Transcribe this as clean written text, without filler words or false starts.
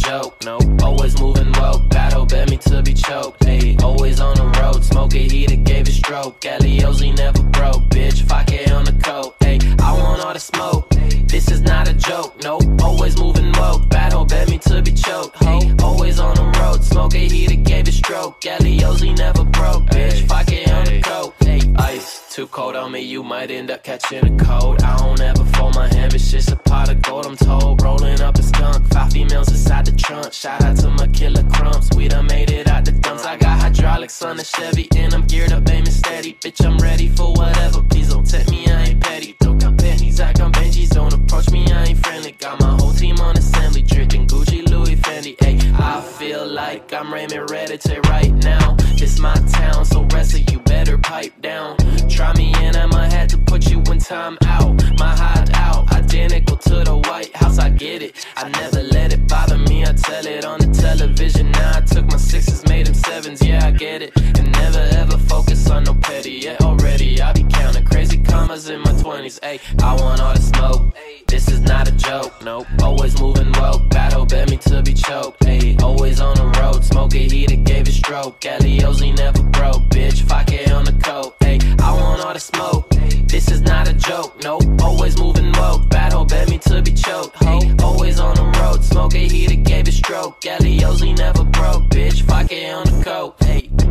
joke, no. Always moving woke, battle bet me to be choked. Ayy, always on the road, smoke a heater, gave it stroke. Galliosi never broke, bitch, 5K on the coat. Ayy, I want all the smoke, this is not a joke, no. Always moving woke, battle bet me to be choked. Ayy, always on the road, smoke a heater, gave it stroke. Galliosi never broke, bitch, 5K on the coat. Ayy, ice, too cold on me, you might end up catching a cold. I don't ever fold my hand, it's just a pot of gold, I'm told. Rolling up a skunk, 5 females inside the trunk. Shout out to my killer crumps, we done made it out the dumps. I got hydraulics on the Chevy, and I'm geared up, aiming steady. Bitch, I'm ready for whatever, please don't tempt me, I ain't petty. Don't got pennies, I got Benjis, don't approach me, I ain't friendly. Got my whole team on assembly, dripping Gucci, Louis, Fendi. Ayy, I feel like I'm Raymond Reddit right now. This my town, so rest of you better pipe down. Try me and I might have to put you in time out. My hideout, identical to the White House, I get it. I never let it bother me, I tell it on the television. Now I took my 6s, made them 7s, yeah, I get it. And never ever focus on no petty, yeah, already I be counting crazy commas in my 20s. Ayy, I want all the smoke, this is not a joke, nope. Always moving woke, battle bet me to be choked. Ayy, always on the road, smoke a heater, gave it stroke. Galliosi never broke, bitch, 5K on the coat. Ayy, I want all the smoke, this is not a joke, nope. Always moving woke, battle bet me to be choked. Ho, always on the road, smoke a heater, gave it stroke. Galliosi never broke, bitch, 5K on the coat. Ayy.